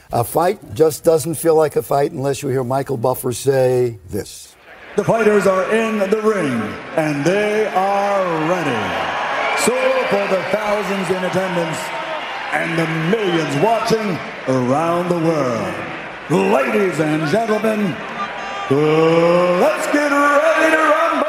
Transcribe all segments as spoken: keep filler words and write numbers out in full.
A fight just doesn't feel like a fight unless you hear Michael Buffer say this. The fighters are in the ring, and they are ready. So for the thousands in attendance and the millions watching around the world, ladies and gentlemen, uh, let's get ready to rumble!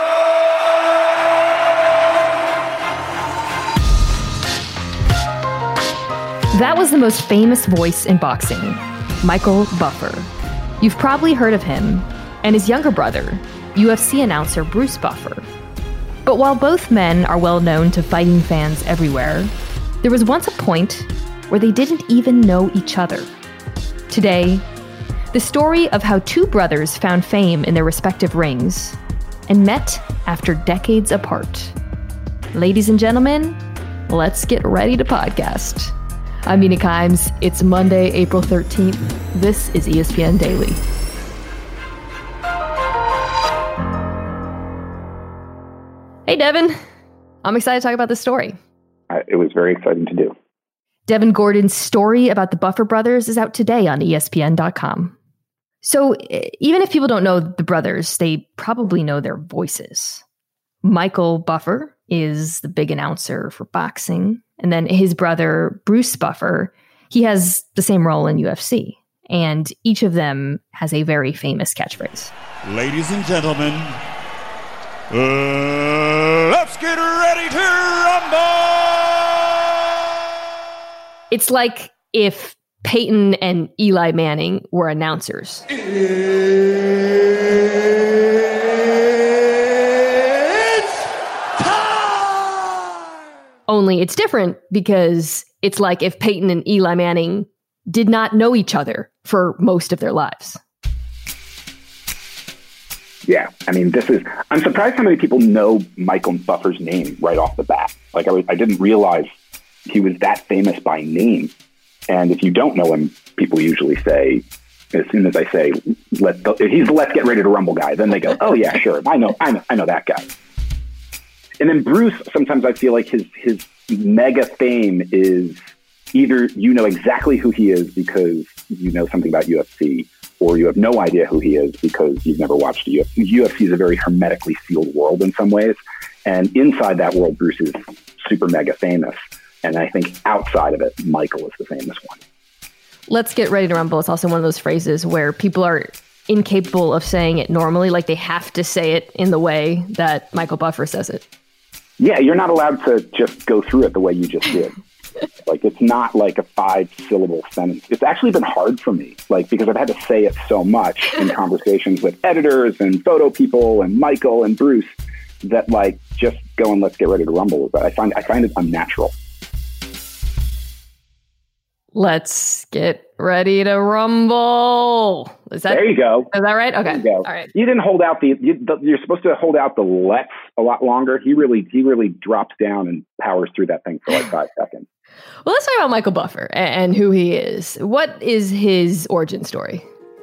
That was the most famous voice in boxing, Michael Buffer. You've probably heard of him and his younger brother, U F C announcer Bruce Buffer. But while both men are well known to fighting fans everywhere, there was once a point where they didn't even know each other. Today, the story of how two brothers found fame in their respective rings and met after decades apart. Ladies and gentlemen, let's get ready to podcast. I'm Mina Kimes. It's Monday, April thirteenth. This is E S P N Daily. Hey, Devin. I'm excited to talk about this story. Uh, it was very exciting to do. Devin Gordon's story about the Buffer brothers is out today on E S P N dot com. So even if people don't know the brothers, they probably know their voices. Michael Buffer is the big announcer for boxing. And then his brother, Bruce Buffer, he has the same role in U F C. And each of them has a very famous catchphrase. Ladies and gentlemen, uh, let's get ready to rumble! It's like if Peyton and Eli Manning were announcers. Only it's different because it's like if Peyton and Eli Manning did not know each other for most of their lives. Yeah, I mean, this is, I'm surprised how many people know Michael Buffer's name right off the bat. Like, I, was, I didn't realize he was that famous by name. And if you don't know him, people usually say, as soon as I say, Let the, he's the Let's Get Ready to Rumble guy, then they go, oh yeah, sure, I know, I know, I know that guy. And then Bruce, sometimes I feel like his his mega fame is either you know exactly who he is because you know something about U F C, or you have no idea who he is because you've never watched a U F C. U F C is a very hermetically sealed world in some ways. And inside that world, Bruce is super mega famous. And I think outside of it, Michael is the famous one. Let's Get Ready to Rumble. It's also one of those phrases where people are incapable of saying it normally. Like they have to say it in the way that Michael Buffer says it. Yeah, you're not allowed to just go through it the way you just did. Like, it's not like a five-syllable sentence. It's actually been hard for me, like, because I've had to say it so much in conversations with editors and photo people and Michael and Bruce that, like, just going, let's get ready to rumble. But I find I find it unnatural. Let's get ready to rumble. Is that, there you go. Is that right? Okay. There you go. All right. You didn't hold out the, you, the. You're supposed to hold out the let's a lot longer. He really, he really drops down and powers through that thing for like five seconds. Well, let's talk about Michael Buffer and who he is. What is his origin story?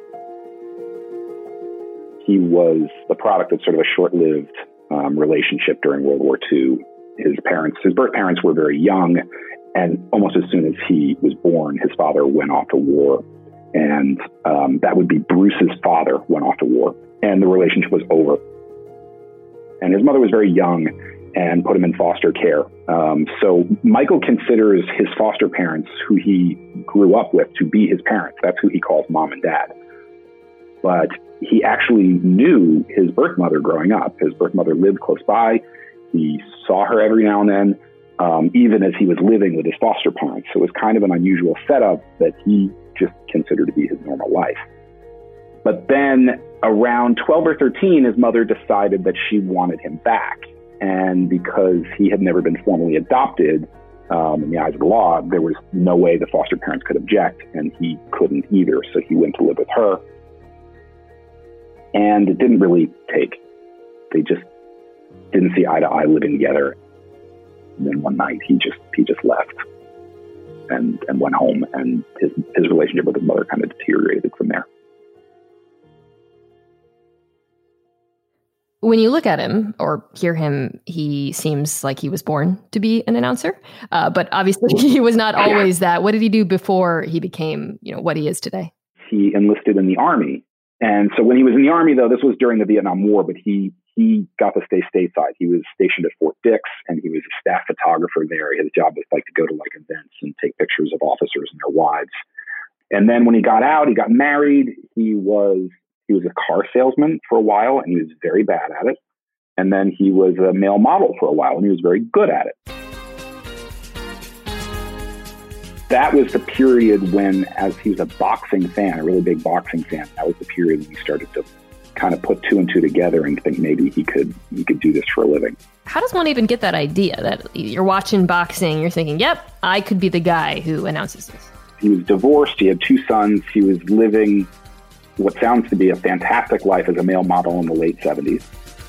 He was the product of sort of a short-lived um, relationship during World War Two. His parents, his birth parents, were very young. And almost as soon as he was born, his father went off to war. And um, that would be Bruce's father went off to war. And the relationship was over. And his mother was very young and put him in foster care. Um, so Michael considers his foster parents, who he grew up with, to be his parents. That's who he calls mom and dad. But he actually knew his birth mother growing up. His birth mother lived close by. He saw her every now and then. Um, even as he was living with his foster parents. So it was kind of an unusual setup that he just considered to be his normal life. But then around twelve or thirteen, his mother decided that she wanted him back. And because he had never been formally adopted um, in the eyes of the law, there was no way the foster parents could object, and he couldn't either. So he went to live with her. And it didn't really take. They just didn't see eye to eye living together. And then one night he just he just left and and went home, and his his relationship with his mother kind of deteriorated from there. when you look at him or hear him, he seems like he was born to be an announcer. Uh, but obviously he was not always that. What did he do before he became, you know, what he is today? He enlisted in the Army. And so when he was in the Army, though, this was during the Vietnam War, but he he got to stay stateside. He was stationed at Fort Dix, and he was a staff photographer there. His job was like to go to like events and take pictures of officers and their wives. And then when he got out, he got married. He was he was a car salesman for a while, and he was very bad at it. And then he was a male model for a while, and he was very good at it. That was the period when, as he was a boxing fan, a really big boxing fan, that was the period when he started to kind of put two and two together and think maybe he could he could do this for a living. How does one even get that idea that you're watching boxing, you're thinking, yep, I could be the guy who announces this? He was divorced. He had two sons. He was living what sounds to be a fantastic life as a male model in the late seventies.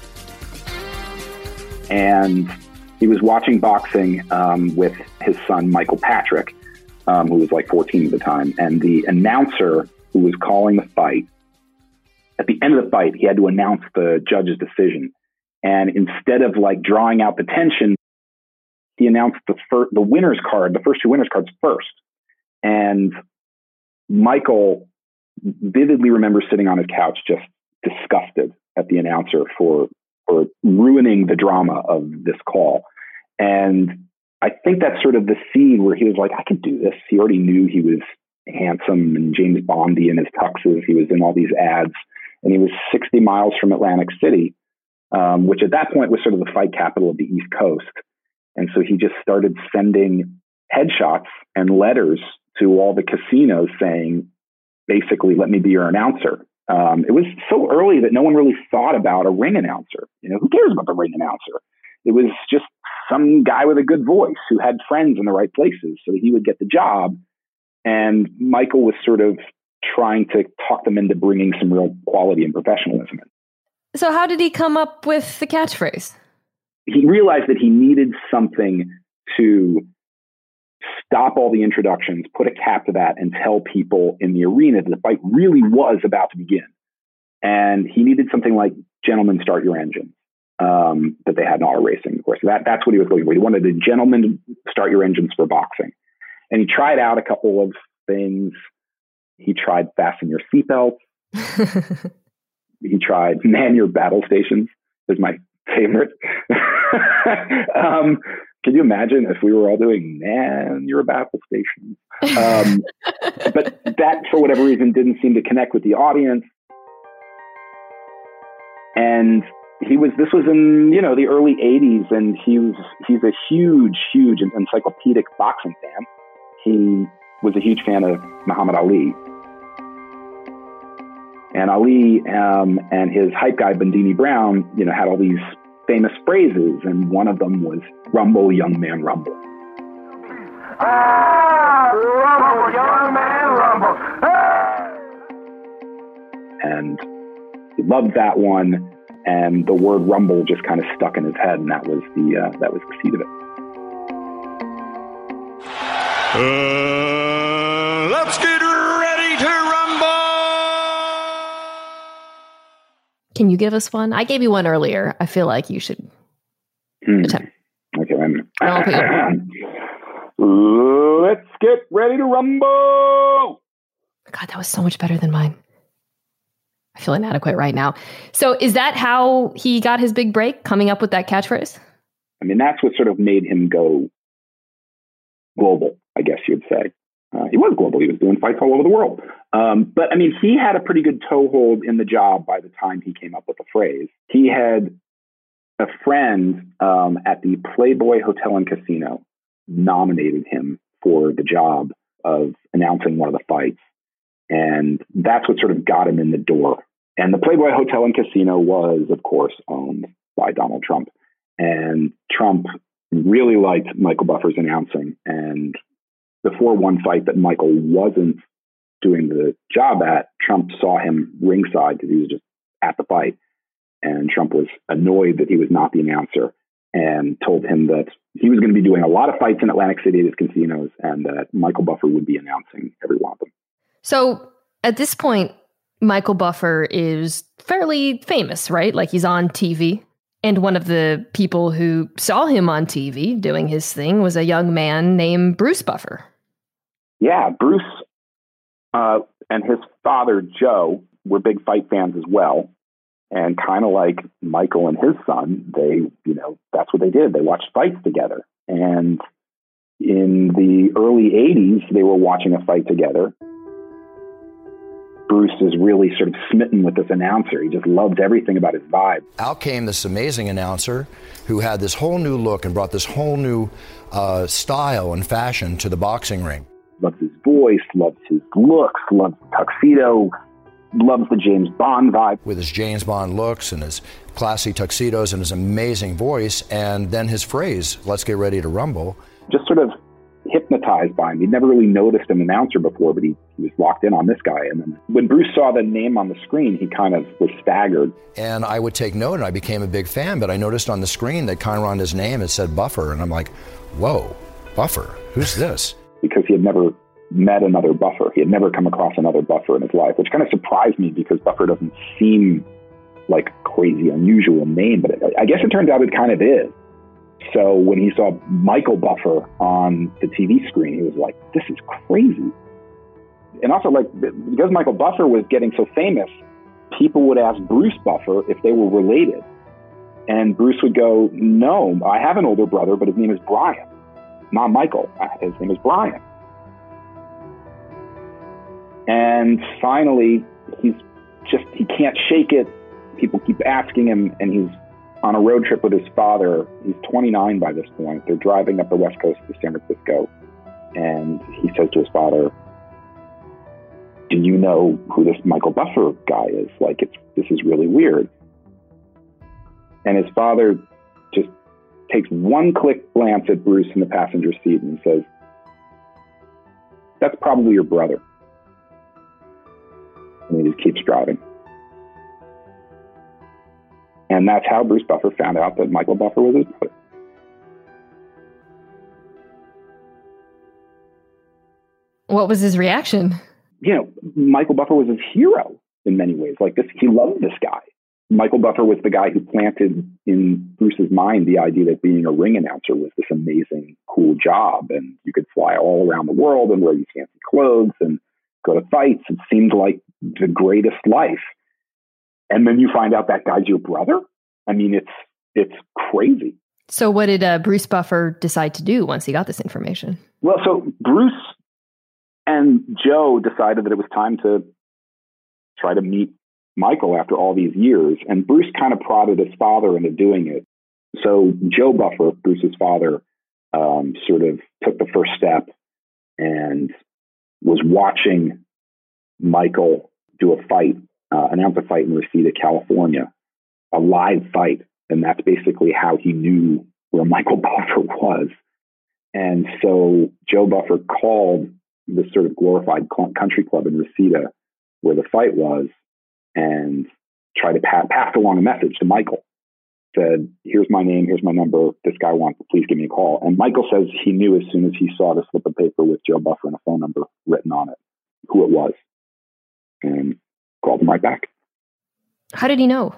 And he was watching boxing um, with his son, Michael Patrick, um, who was like fourteen at the time. And the announcer who was calling the fight, at the end of the fight, he had to announce the judge's decision. And instead of like drawing out the tension, he announced the fir- the winner's card, the first two winners' cards first. And Michael vividly remembers sitting on his couch just disgusted at the announcer for, for ruining the drama of this call. And I think that's sort of the scene where he was like, I could do this. He already knew he was handsome and James Bondy in his tuxes. He was in all these ads. And he was sixty miles from Atlantic City, um, which at that point was sort of the fight capital of the East Coast. And so he just started sending headshots and letters to all the casinos saying, basically, let me be your announcer. Um, it was so early that no one really thought about a ring announcer. You know, who cares about the ring announcer? It was just some guy with a good voice who had friends in the right places so that he would get the job. And Michael was sort of trying to talk them into bringing some real quality and professionalism in. So how did he come up with the catchphrase? He realized that he needed something to stop all the introductions, put a cap to that, and tell people in the arena that the fight really was about to begin. And he needed something like "Gentlemen, start your engines," um, that they had in auto racing, of course. That, that's what he was looking for. He wanted a "Gentlemen, start your engines" for boxing. And he tried out a couple of things. He tried "Fasten your seatbelts." He tried "Man your battle stations," is my favorite. um, can you imagine if we were all doing "Man your battle stations"? Um, but that, for whatever reason, didn't seem to connect with the audience. And he was, this was in, you know, the early eighties, and he was, he's a huge, huge encyclopedic boxing fan. He was a huge fan of Muhammad Ali. And Ali um, and his hype guy, Bandini Brown, you know, had all these famous phrases, and one of them was "Rumble, young man, rumble." Ah, rumble, young man, rumble. Ah! And he loved that one, and the word "rumble" just kind of stuck in his head, and that was the uh, that was the seed of it. Uh, let's get ready to rumble. Can you give us one? I gave you one earlier. I feel like you should Hmm. attempt. Okay, then. I'll put Let's get ready to rumble. God, that was so much better than mine. I feel inadequate right now. So is that how he got his big break, coming up with that catchphrase? I mean, that's what sort of made him go global, I guess you'd say. Uh, he was global. He was doing fights all over the world. Um, but, I mean, he had a pretty good toehold in the job by the time he came up with the phrase. He had a friend um, at the Playboy Hotel and Casino nominated him for the job of announcing one of the fights. And that's what sort of got him in the door. And the Playboy Hotel and Casino was, of course, owned by Donald Trump. And Trump really liked Michael Buffer's announcing. And before one fight that Michael wasn't doing the job at, Trump saw him ringside because he was just at the fight. And Trump was annoyed that he was not the announcer and told him that he was going to be doing a lot of fights in Atlantic City at his casinos and that Michael Buffer would be announcing every one of them. So at this point, Michael Buffer is fairly famous, right? Like he's on T V. And one of the people who saw him on T V doing his thing was a young man named Bruce Buffer. Yeah, Bruce uh, and his father, Joe, were big fight fans as well. And kind of like Michael and his son, they, you know, that's what they did. They watched fights together. And in the early eighties, they were watching a fight together. Bruce is really sort of smitten with this announcer. He just loves everything about his vibe. Out came this amazing announcer who had this whole new look and brought this whole new uh, style and fashion to the boxing ring. Loves his voice, loves his looks, loves the tuxedo, loves the James Bond vibe. With his James Bond looks and his classy tuxedos and his amazing voice, and then his phrase, "Let's get ready to rumble." Just sort of hypnotized by him. He'd never really noticed an announcer before, but he, he was locked in on this guy. And then when Bruce saw the name on the screen, he kind of was staggered. And I would take note, and I became a big fan, but I noticed on the screen that kind of on his name, it said Buffer, and I'm like, whoa, Buffer, who's this? Because he had never met another Buffer. He had never come across another Buffer in his life, which kind of surprised me because Buffer doesn't seem like a crazy, unusual name, but it, I guess it turns out it kind of is. So when he saw Michael Buffer on the T V screen, he was like, this is crazy. And also, like, because Michael Buffer was getting so famous, people would ask Bruce Buffer if they were related. And Bruce would go, no, I have an older brother, but his name is Brian, not Michael. His name is Brian. And finally, he's just, he can't shake it. People keep asking him, and he's on a road trip with his father. He's twenty-nine by this point. They're driving up the west coast of San Francisco. And he says to his father, do you know who this Michael Buffer guy is? Like, it's, this is really weird. And his father just takes one quick glance at Bruce in the passenger seat and says, that's probably your brother. And he just keeps driving. And that's how Bruce Buffer found out that Michael Buffer was his brother. What was his reaction? You know, Michael Buffer was his hero in many ways. Like this, he loved this guy. Michael Buffer was the guy who planted in Bruce's mind the idea that being a ring announcer was this amazing, cool job. And you could fly all around the world and wear these fancy clothes and go to fights. It seemed like the greatest life. And then you find out that guy's your brother. I mean, it's it's crazy. So what did uh, Bruce Buffer decide to do once he got this information? Well, so Bruce and Joe decided that it was time to try to meet Michael after all these years. And Bruce kind of prodded his father into doing it. So Joe Buffer, Bruce's father, um, sort of took the first step and was watching Michael do a fight, uh, announce a fight in Reseda, California, a live fight. And that's basically how he knew where Michael Buffer was. And so Joe Buffer called this sort of glorified country club in Reseda where the fight was and tried to pa- pass along a message to Michael. Said, here's my name, here's my number, this guy wants, please give me a call. And Michael says he knew as soon as he saw the slip of paper with Joe Buffer and a phone number written on it, who it was, and called him right back. How did he know?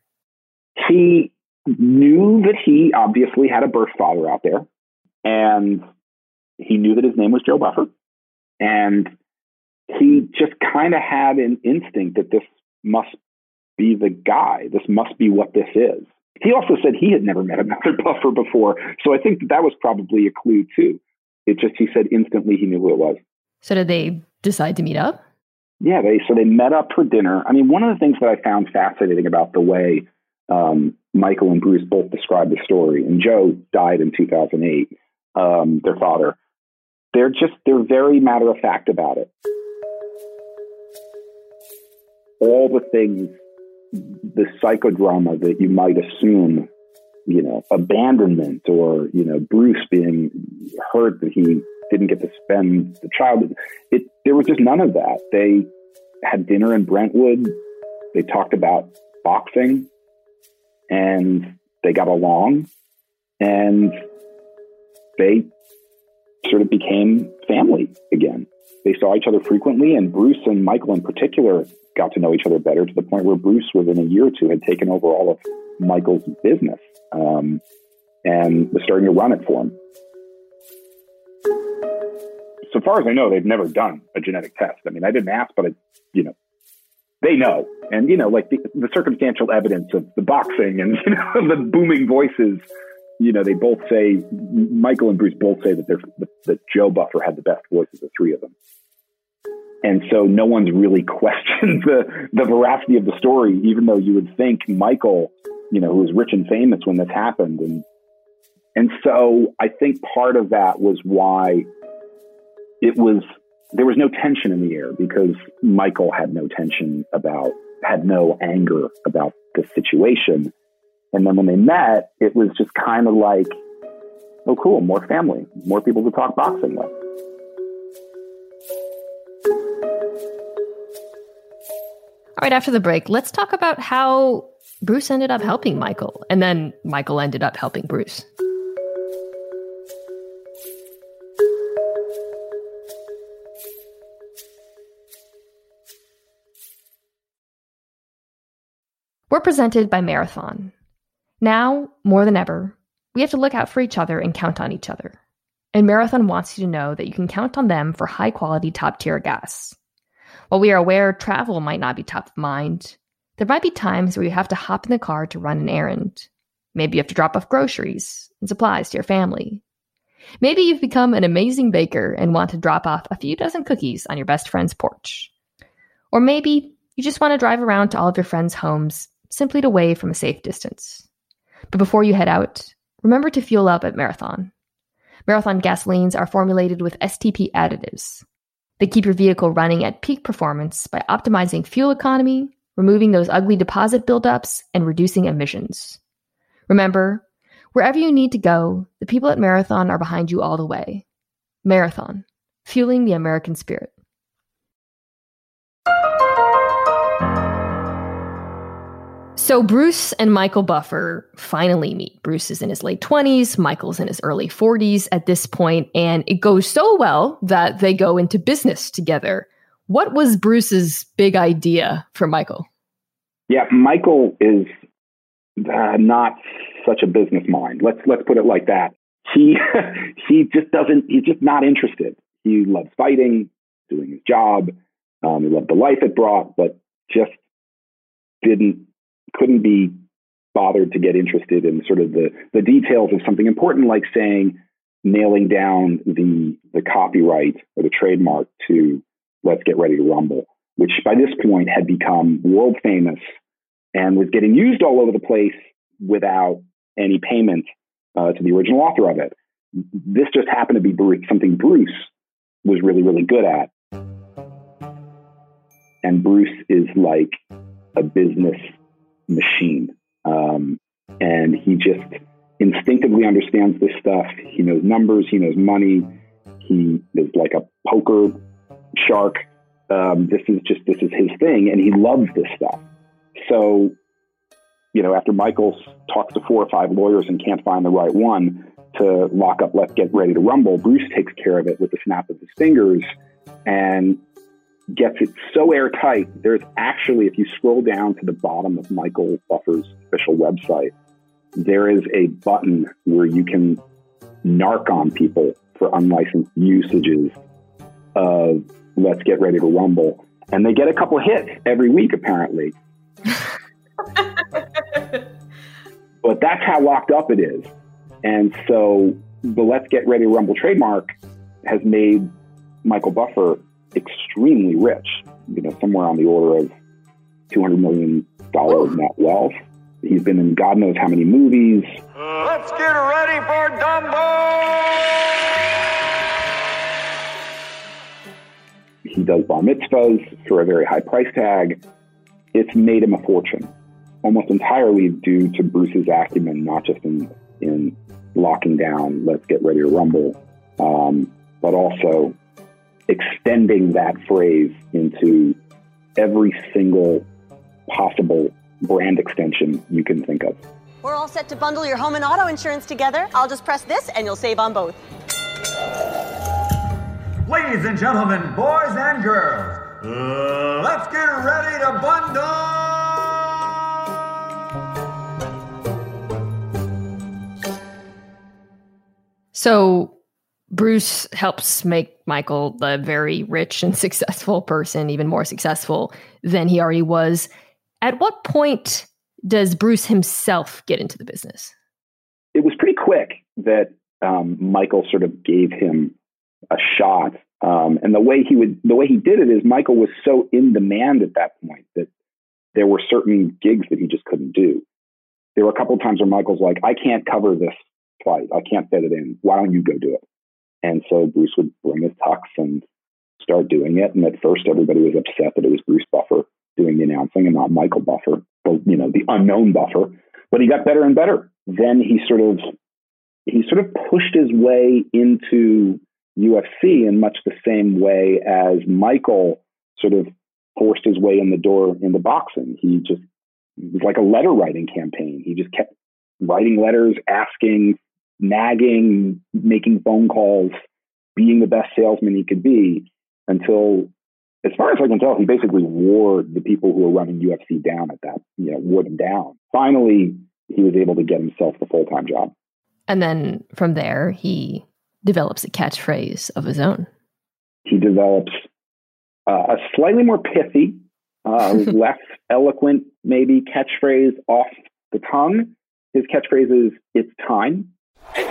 He knew that he obviously had a birth father out there, and he knew that his name was Joe Buffer, and he just kind of had an instinct that this must be the guy. This must be what this is. He also said he had never met another Buffer before. So I think that, that was probably a clue too. It just, he said instantly he knew who it was. So did they decide to meet up? Yeah, they so they met up for dinner. I mean, one of the things that I found fascinating about the way um, Michael and Bruce both described the story, and Joe died in two thousand eight, um, their father, they're just, they're very matter of fact about it. All the things, the psychodrama that you might assume, you know, abandonment or, you know, Bruce being hurt that he didn't get to spend the childhood. It, there was just none of that. They had dinner in Brentwood. They talked about boxing and they got along and they sort of became family again. They saw each other frequently, and Bruce and Michael in particular got to know each other better to the point where Bruce, within a year or two, had taken over all of Michael's business um, and was starting to run it for him. So far as I know, they've never done a genetic test. I mean, I didn't ask, but, I, you know, they know. And, you know, like the, the circumstantial evidence of the boxing and, you know, the booming voices, you know, they both say, Michael and Bruce both say that, they're, that Joe Buffer had the best voice of the three of them. And so no one's really questioned the, the veracity of the story, even though you would think Michael, you know, who was rich and famous when this happened. And, and so I think part of that was why it was, there was no tension in the air, because Michael had no tension about, had no anger about the situation. And then when they met, it was just kind of like, oh, cool, more family, more people to talk boxing with. All right, after the break, let's talk about how Bruce ended up helping Michael, and then Michael ended up helping Bruce. We're presented by Marathon. Now, more than ever, we have to look out for each other and count on each other. And Marathon wants you to know that you can count on them for high-quality, top-tier gas. While we are aware travel might not be top of mind, there might be times where you have to hop in the car to run an errand. Maybe you have to drop off groceries and supplies to your family. Maybe you've become an amazing baker and want to drop off a few dozen cookies on your best friend's porch. Or maybe you just want to drive around to all of your friends' homes simply to wave from a safe distance. But before you head out, remember to fuel up at Marathon. Marathon gasolines are formulated with S T P additives. They keep your vehicle running at peak performance by optimizing fuel economy, removing those ugly deposit buildups, and reducing emissions. Remember, wherever you need to go, the people at Marathon are behind you all the way. Marathon, fueling the American spirit. So Bruce and Michael Buffer finally meet. Bruce is in his late twenties, Michael's in his early forties at this point, and it goes so well that they go into business together. What was Bruce's big idea for Michael? Yeah, Michael is uh, not such a business mind. Let's let's put it like that. He he just doesn't. He's just not interested. He loves fighting, doing his job. Um, he loved the life it brought, but just didn't. couldn't be bothered to get interested in sort of the, the details of something important, like saying, nailing down the the copyright or the trademark to Let's Get Ready to Rumble, which by this point had become world famous and was getting used all over the place without any payment uh, to the original author of it. This just happened to be Bruce, something Bruce was really, really good at. And Bruce is like a business machine. Um, and he just instinctively understands this stuff. He knows numbers, he knows money. He is like a poker shark. Um, this is just, this is his thing. And he loves this stuff. So, you know, after Michael talks to four or five lawyers and can't find the right one to lock up Let's Get Ready to Rumble, Bruce takes care of it with the snap of his fingers and gets it so airtight. There's actually, if you scroll down to the bottom of Michael Buffer's official website, there is a button where you can narc on people for unlicensed usages of Let's Get Ready to Rumble. And they get a couple hits every week, apparently. But that's how locked up it is. And so the Let's Get Ready to Rumble trademark has made Michael Buffer extremely rich, you know, somewhere on the order of two hundred million dollars net wealth. He's been in God knows how many movies. Uh, let's get ready for Dumbo! He does bar mitzvahs for a very high price tag. It's made him a fortune, almost entirely due to Bruce's acumen, not just in, in locking down Let's Get Ready to Rumble, um, but also extending that phrase into every single possible brand extension you can think of. We're all set to bundle your home and auto insurance together. I'll just press this and you'll save on both. Ladies and gentlemen, boys and girls, uh, let's get ready to bundle! So Bruce helps make Michael a very rich and successful person, even more successful than he already was. At what point does Bruce himself get into the business? It was pretty quick that um, Michael sort of gave him a shot. Um, and the way he would, the way he did it is Michael was so in demand at that point that there were certain gigs that he just couldn't do. There were a couple of times where Michael's like, I can't cover this flight. I can't fit it in. Why don't you go do it? And so Bruce would bring his tux and start doing it. And at first everybody was upset that it was Bruce Buffer doing the announcing and not Michael Buffer, the, you know, the unknown Buffer. But he got better and better. Then he sort of, he sort of pushed his way into U F C in much the same way as Michael sort of forced his way in the door into boxing. He just, it was like a letter writing campaign. He just kept writing letters, asking, nagging, making phone calls, being the best salesman he could be until, as far as I can tell, he basically wore the people who were running U F C down at that, you know, wore them down. Finally, he was able to get himself the full-time job. And then from there, he develops a catchphrase of his own. He develops uh, a slightly more pithy, uh, less eloquent, maybe, catchphrase off the tongue. His catchphrase is, "It's time." It's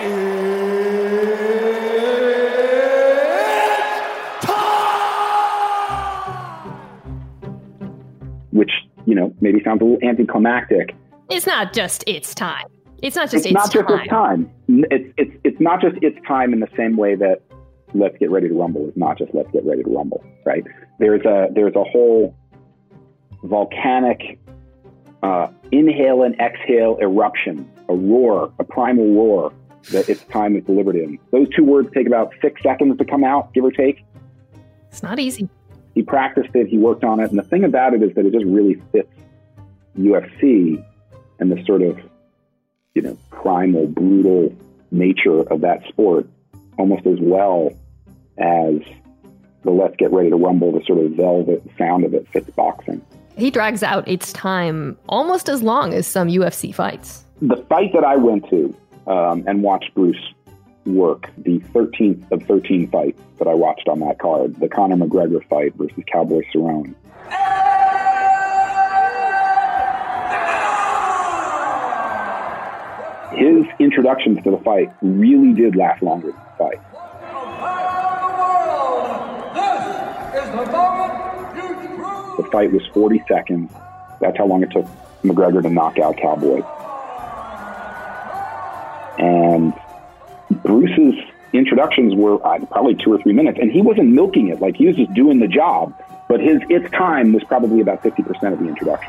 time! Which, you know, maybe sounds a little anticlimactic. It's not just it's time. It's not just it's, it's not time. just it's time. It's it's it's not just it's time in the same way that Let's Get Ready to Rumble is not just Let's Get Ready to Rumble, right? There's a there's a whole volcanic uh, inhale and exhale eruption, a roar, a primal roar that It's Time is delivered in. Those two words take about six seconds to come out, give or take. It's not easy. He practiced it. He worked on it. And the thing about it is that it just really fits U F C and the sort of, you know, primal, brutal nature of that sport almost as well as the Let's Get Ready to Rumble, the sort of velvet sound of it fits boxing. He drags out It's Time almost as long as some U F C fights. The fight that I went to um, and watched Bruce work, the thirteenth of thirteen fights that I watched on that card, the Conor McGregor fight versus Cowboy Cerrone. His introductions to the fight really did last longer than the fight. The fight was forty seconds. That's how long it took McGregor to knock out Cowboy. And Bruce's introductions were uh, probably two or three minutes, and he wasn't milking it. Like, he was just doing the job. But his It's Time was probably about fifty percent of the introduction.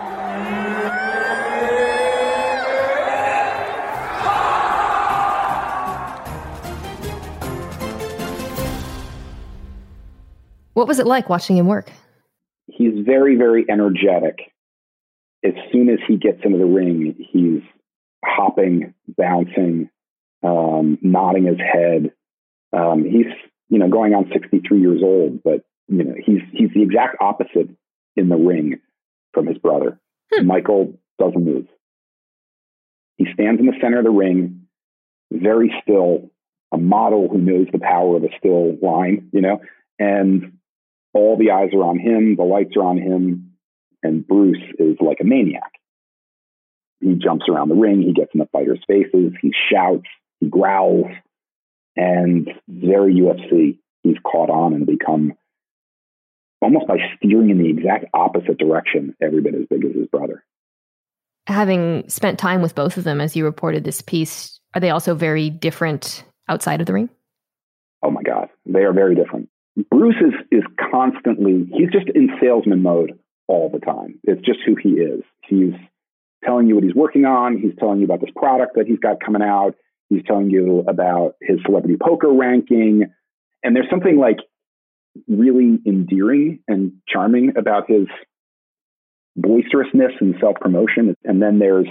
What was it like watching him work? He's very, very energetic. As soon as he gets into the ring, he's hopping, bouncing, um, nodding his head. Um, he's, you know, going on sixty-three years old, but, you know, he's he's the exact opposite in the ring from his brother. Hmm. Michael doesn't move. He stands in the center of the ring, very still, a model who knows the power of a still line, you know, and all the eyes are on him, the lights are on him, and Bruce is like a maniac. He jumps around the ring, he gets in the fighters' faces, he shouts, he growls, and very U F C. He's caught on and become, almost by steering in the exact opposite direction, every bit as big as his brother. Having spent time with both of them, as you reported this piece, are they also very different outside of the ring? Oh my God, they are very different. Bruce is, is constantly, he's just in salesman mode all the time. It's just who he is. He's telling you what he's working on. He's telling you about this product that he's got coming out. He's telling you about his celebrity poker ranking. And there's something like really endearing and charming about his boisterousness and self-promotion. And then there's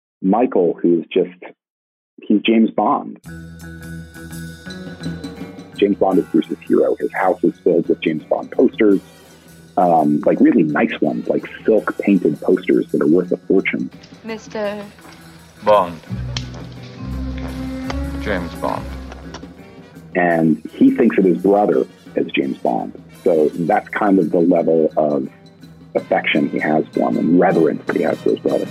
Michael, who's just, he's James Bond. James Bond is Bruce's hero. His house is filled with James Bond posters, um, like really nice ones, like silk painted posters that are worth a fortune. Mister Bond. James Bond. And he thinks of his brother as James Bond. So that's kind of the level of affection he has for him and reverence that he has for his brother.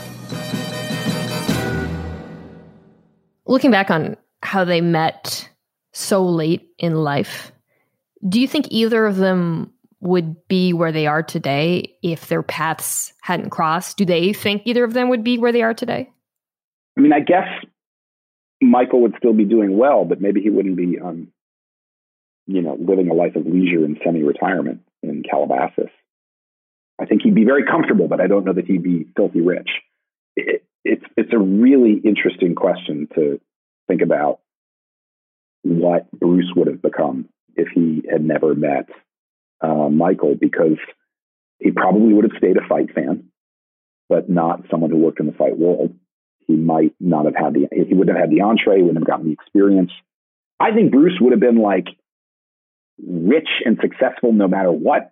Looking back on how they met so late in life, do you think either of them would be where they are today if their paths hadn't crossed? Do they think either of them would be where they are today? I mean, I guess Michael would still be doing well, but maybe he wouldn't be, um, you know, living a life of leisure and semi-retirement in Calabasas. I think he'd be very comfortable, but I don't know that he'd be filthy rich. It, it's it's a really interesting question to think about what Bruce would have become if he had never met uh, Michael, because he probably would have stayed a fight fan, but not someone who worked in the fight world. He might not have had the, he wouldn't have had the entree, wouldn't have gotten the experience. I think Bruce would have been like rich and successful no matter what,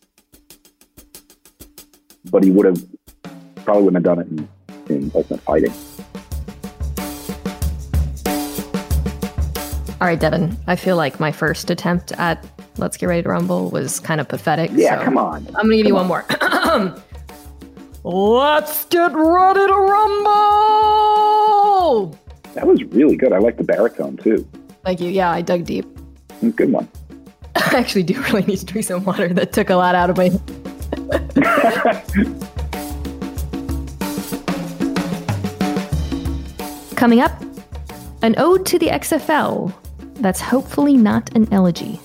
but he would have probably wouldn't have done it in, in Ultimate Fighting. All right, Devin, I feel like my first attempt at Let's Get Ready to Rumble was kind of pathetic. Yeah, so come on. I'm going to give come you on. one more. Let's get ready to rumble! That was really good. I like the baritone too. Thank you. Yeah, I dug deep. Good one. I actually do really need to drink some water. That took a lot out of me. Coming up, an ode to the X F L that's hopefully not an elegy.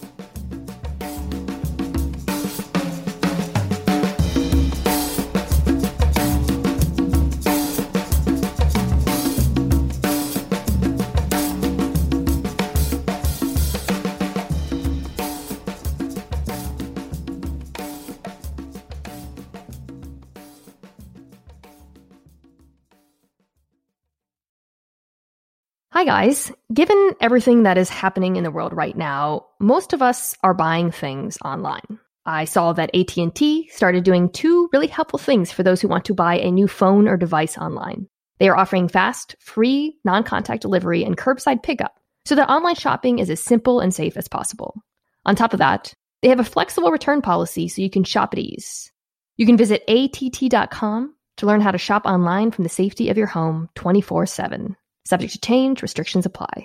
Hi guys. Given everything that is happening in the world right now, most of us are buying things online. I saw that A T and T started doing two really helpful things for those who want to buy a new phone or device online. They are offering fast, free, non-contact delivery and curbside pickup, so that online shopping is as simple and safe as possible. On top of that, they have a flexible return policy so you can shop at ease. You can visit A T T dot com to learn how to shop online from the safety of your home twenty-four seven. Subject to change, restrictions apply.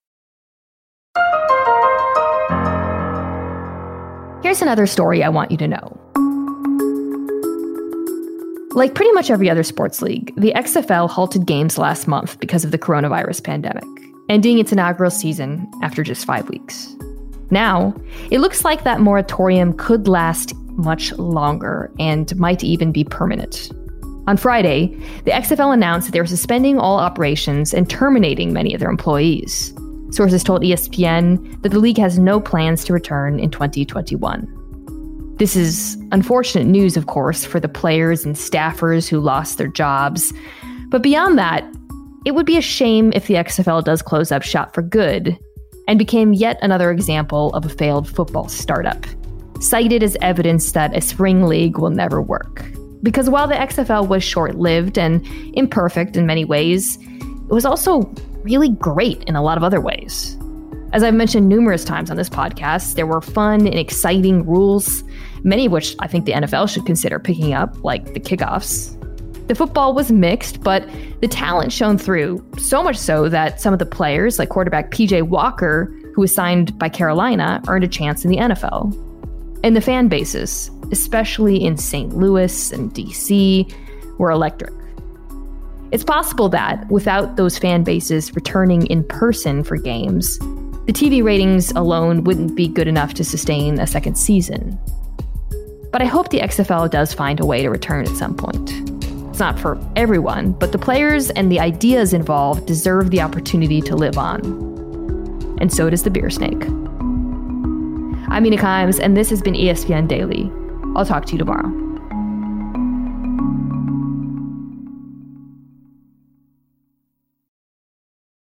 Here's another story I want you to know. Like pretty much every other sports league, the X F L halted games last month because of the coronavirus pandemic, ending its inaugural season after just five weeks. Now, it looks like that moratorium could last much longer and might even be permanent. On Friday, the X F L announced that they were suspending all operations and terminating many of their employees. Sources told E S P N that the league has no plans to return in twenty twenty-one. This is unfortunate news, of course, for the players and staffers who lost their jobs. But beyond that, it would be a shame if the X F L does close up shop for good and became yet another example of a failed football startup, cited as evidence that a spring league will never work. Because while the X F L was short-lived and imperfect in many ways, it was also really great in a lot of other ways. As I've mentioned numerous times on this podcast, there were fun and exciting rules, many of which I think the N F L should consider picking up, like the kickoffs. The football was mixed, but the talent shone through, so much so that some of the players, like quarterback P J Walker, who was signed by Carolina, earned a chance in the N F L. And the fan bases, especially in Saint Louis and D C, were electric. It's possible that, without those fan bases returning in person for games, the T V ratings alone wouldn't be good enough to sustain a second season. But I hope the X F L does find a way to return at some point. It's not for everyone, but the players and the ideas involved deserve the opportunity to live on. And so does the beer snake. I'm Mina Kimes, and this has been E S P N Daily. I'll talk to you tomorrow.